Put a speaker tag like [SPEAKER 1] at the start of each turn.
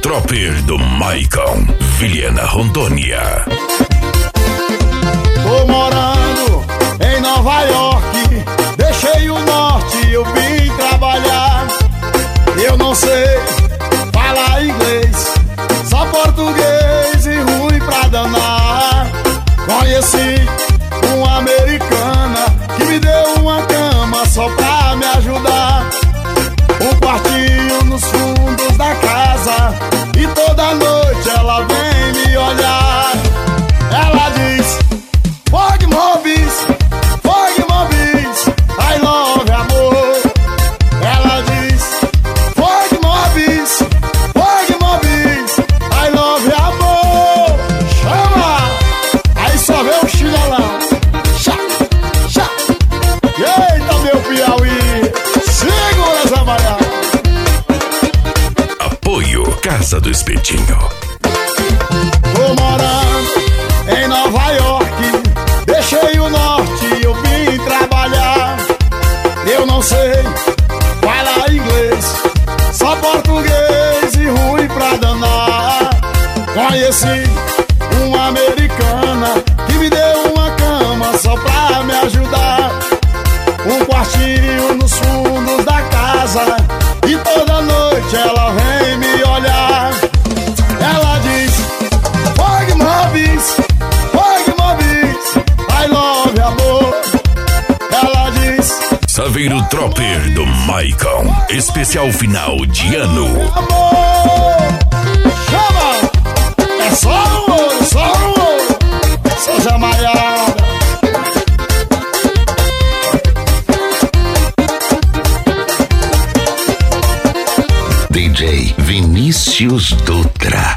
[SPEAKER 1] Tropper do Maicon, Vilhena, Rondônia.
[SPEAKER 2] Tô morando em Nova York, deixei o norte, eu vim trabalhar. Eu não sei falar inglês, só português e ruim pra danar. Conheci uma americana que me deu uma cama só pra me ajudar. Um quartinho nos fundos da casa e toda noite ela vem me olhar. Ela diz: Fog Mobis, I love amor. Ela diz: Fog Mobis, I love amor. Chama! Aí só vê o chinelão. Chá, chá. Eita, meu Piauí, segura essa malhada.
[SPEAKER 1] Apoio Casa do Espetinho.
[SPEAKER 2] Tô morando em Nova York, deixei o norte, eu vim trabalhar. Eu não sei falar inglês, só português e ruim pra danar. Conheci uma americana que me deu uma cama só pra me ajudar. Um quartinho nos fundos da casa e toda noite ela vem me olhar. Ela diz: Fog Mobis, I love amor. Ela diz:
[SPEAKER 1] Saveiro Tropper do Maicon, especial final de ano.
[SPEAKER 2] amor. Chama! É só no ouro, só no ouro. Seja maiada.
[SPEAKER 1] DJ Vinícius Dutra.